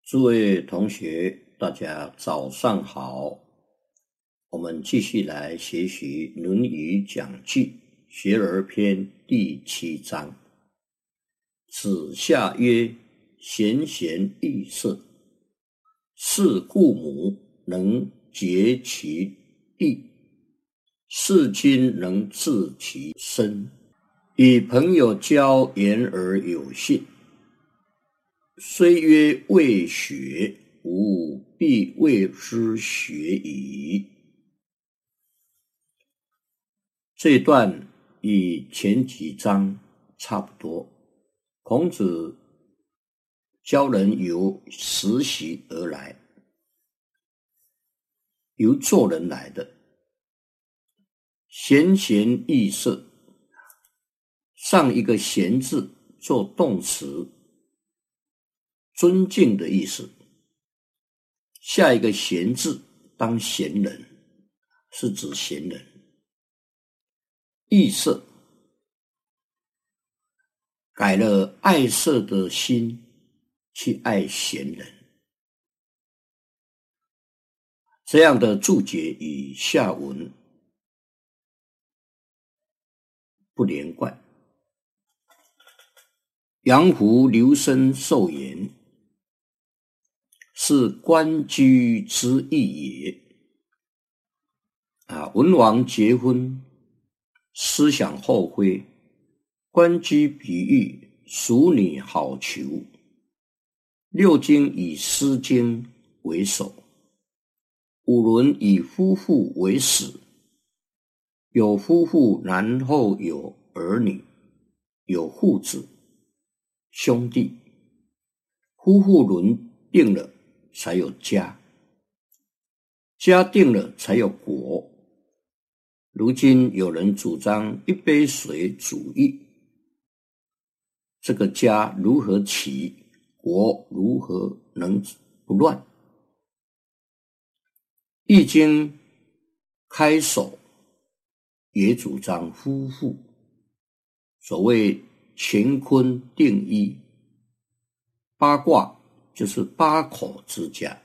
诸位同学，大家早上好。我们继续来学习《论语》讲记学而篇第7章。子夏曰：贤贤易色，是故母能竭其地，是君能治其身。与朋友交言而有信，虽曰未学，吾必谓之学矣。这一段与前几章差不多。孔子教人由实习而来，由做人来的。贤贤易色，上一个贤字做动词，尊敬的意思。下一个贤字当贤人，是指贤人。易色，改了爱色的心，去爱贤人。这样的注解与下文不连贯。阳湖流深受言，是官居之意也。文王结婚，思想后悔，官居比喻淑女好逑。六经以诗经为首，五伦以夫妇为始。有夫妇，然后有儿女，有父子、兄弟。夫妇伦定了，才有家，家定了才有国。如今有人主张一杯水主义，这个家如何起，国如何能不乱？易经开首也主张夫妇，所谓乾坤定一，八卦就是八口之家。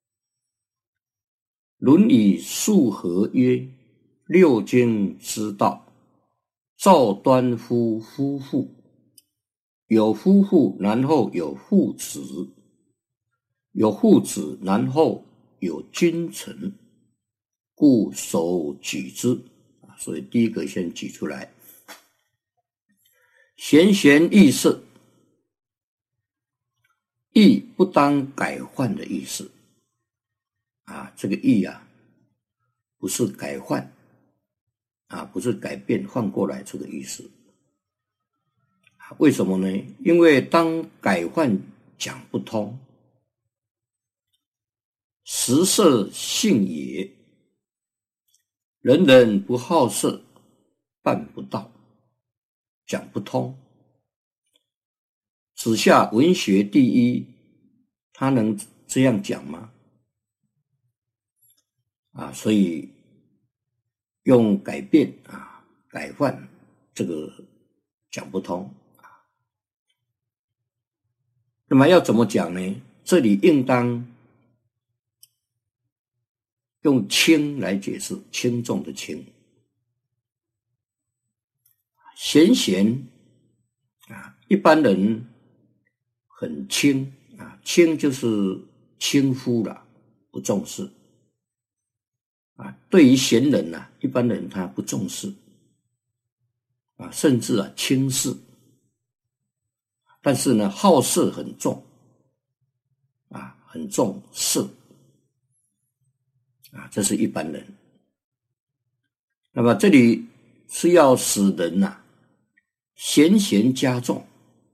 论语述和曰：六经之道，赵端夫夫妇。有夫妇，然后有父子，有父子，然后有君臣，故首举之。所以第一个先举出来。贤贤易色，易不当改换的意思。这个易不是改换，不是改变换过来这个意思。为什么呢？因为当改换讲不通，食色性也，人人不好色，办不到，讲不通。子夏文学第一，他能这样讲吗？所以用改变改换，这个讲不通。那么要怎么讲呢？这里应当用轻来解释，轻重的轻。贤贤一般人很轻轻就是轻忽了，不重视。对于贤人一般人他不重视甚至轻视。但是呢，好色很重很重色这是一般人。那么这里是要使人贤贤加重，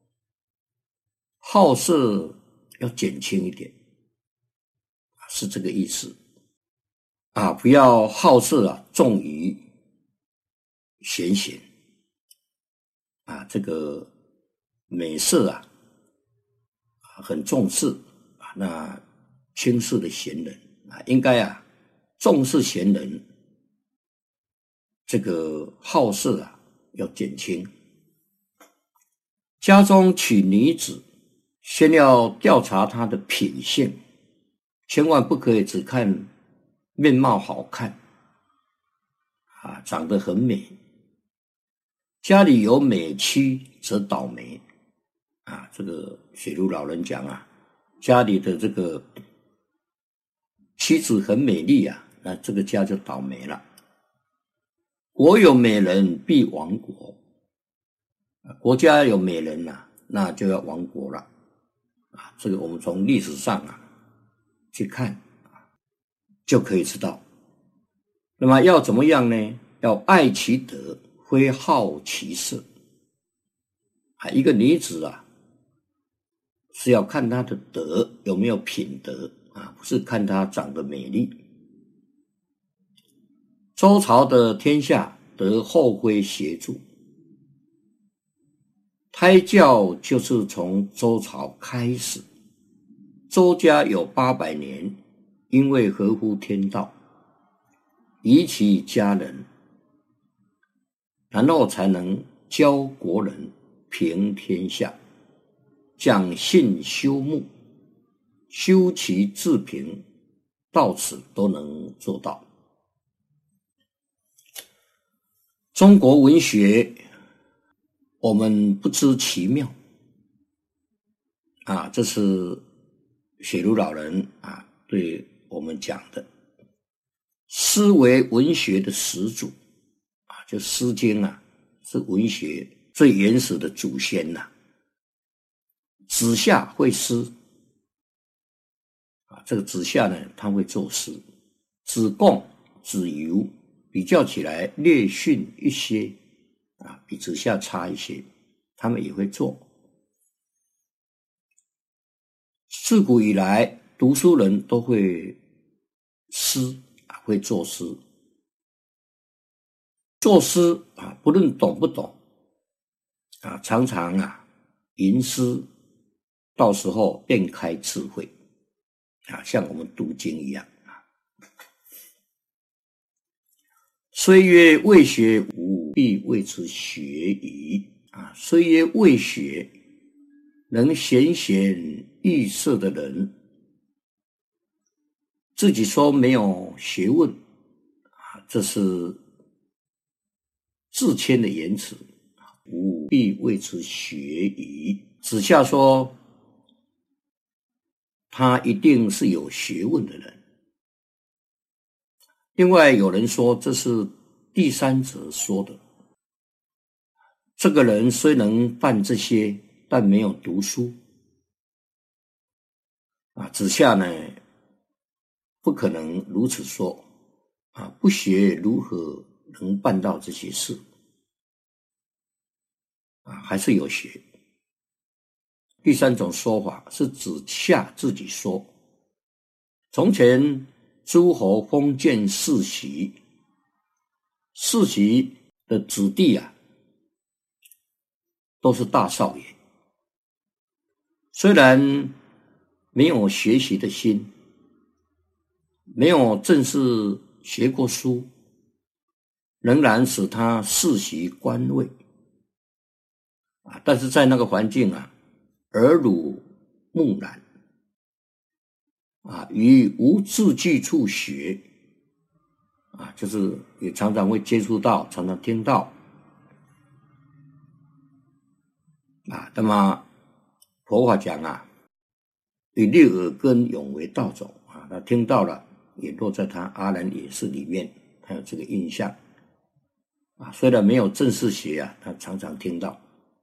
好色要减轻一点，是这个意思不要好色重于贤贤这个美色很重视那轻视的贤人应该重视贤人，这个好色要减轻。家中娶女子， 先要调查他的品性，千万不可以只看面貌好看长得很美，家里有美妻则倒霉这个雪茹老人讲家里的这个妻子很美丽那这个家就倒霉了。国有美人必亡国，国家有美人那就要亡国了这个我们从历史上去看就可以知道。那么要怎么样呢？要爱其德，非好其色一个女子是要看她的德有没有品德不是看她长得美丽。周朝的天下得后妃协助，胎教就是从周朝开始。周家有800年，因为合乎天道，宜其家人，然后才能教国人，平天下，讲信修睦，修其治平，到此都能做到。中国文学我们不知其妙这是雪茹老人对我们讲的。诗为文学的始祖就诗经是文学最原始的祖先子夏会诗这个子夏呢他会作诗，子贡、子游比较起来略逊一些比子夏差一些，他们也会做。自古以来读书人都会诗会作诗，作诗不论懂不懂常常吟诗，到时候便开智慧像我们读经一样虽曰未学吾必谓之学矣虽曰未学，能闲闲易色的人自己说没有学问这是自谦的言辞，吾必谓之学矣。子夏说他一定是有学问的人。另外有人说这是第三者说的，这个人虽能办这些，但没有读书子夏呢不可能如此说不学如何能办到这些事还是有学。第三种说法是子夏自己说，从前诸侯封建世袭，世袭的子弟都是大少爷，虽然没有学习的心，没有正式学过书，仍然使他世袭官位但是在那个环境耳濡目染于无字句处学就是也常常会接触到，常常听到那么佛法讲以六耳根永为道种他听到了也落在他阿难也是里面，他有这个印象虽然没有正式学他常常听到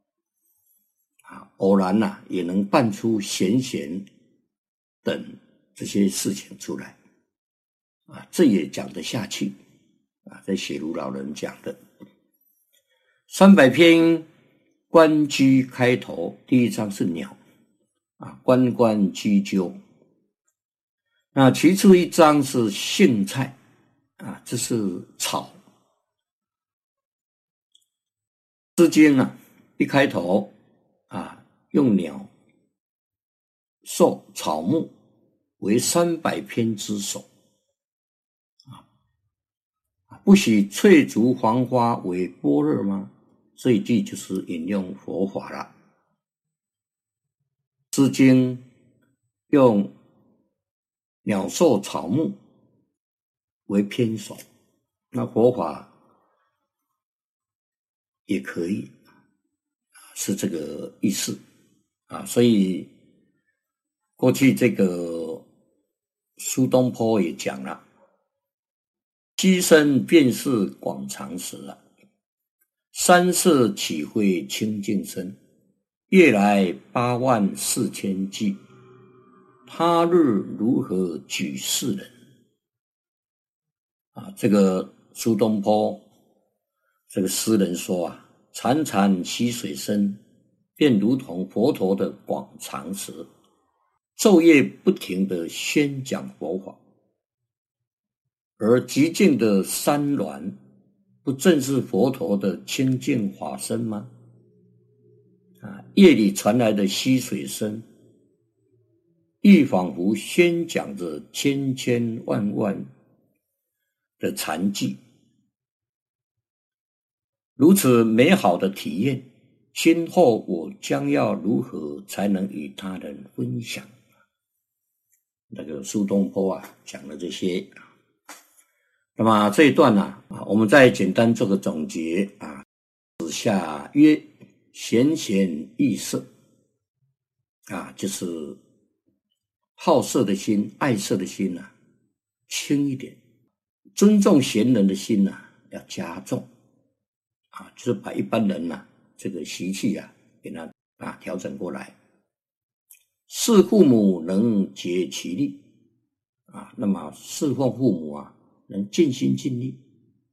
偶然也能办出贤贤等这些事情出来这也讲得下去在雪茹老人讲的300篇关雎开头，第1章是鸟关关雎鸠，那其次1章是荇菜这是草。诗经一开头用鸟兽草木为300篇之首不许翠竹黄花为般若吗？这一句就是引用佛法了。 诗经》用鸟兽草木为篇首，那佛法也可以是这个意思啊。所以过去这个苏东坡也讲了，溪声便是广长时啊，山色岂会清净身？夜来84000骑，他日如何举世人？啊，这个苏东坡这个诗人说啊，潺潺溪水声便如同佛陀的广长时，昼夜不停地宣讲佛法，而寂静的山峦不正是佛陀的清净法身吗？夜里传来的溪水声，亦仿佛宣讲着千千万万的禅偈。如此美好的体验，今后我将要如何才能与他人分享？那个苏东坡啊讲了这些，那么这一段呢我们再简单做个总结啊。子夏曰：贤贤易色啊，就是好色的心、爱色的心轻一点，尊重贤人的心要加重啊，就是把一般人这个习气给他调整过来。侍父母能竭其力啊，那么侍奉父母能尽心尽力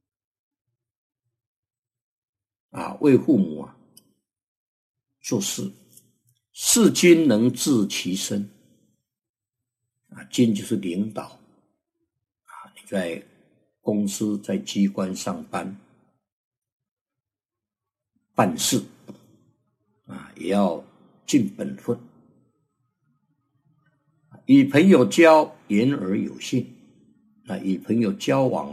为父母做事。事君能治其身君就是领导你在公司在机关上班办事也要尽本分。与朋友交，言而有信。与朋友交往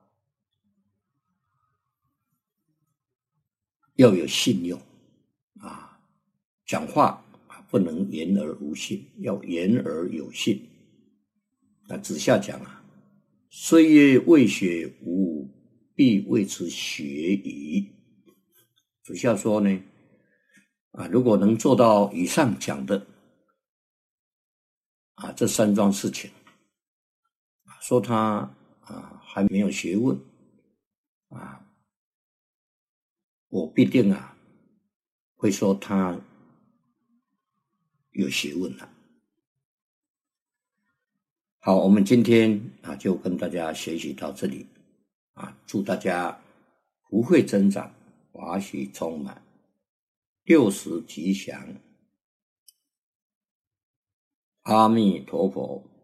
要有信用讲话不能言而无信，要言而有信。子夏讲岁月未雪吾必为之学矣。子夏说呢如果能做到以上讲的这3桩事情，说他还没有学问我必定会说他有学问了。好，我们今天就跟大家学习到这里祝大家福慧增长，法喜充满，60吉祥。阿弥陀佛。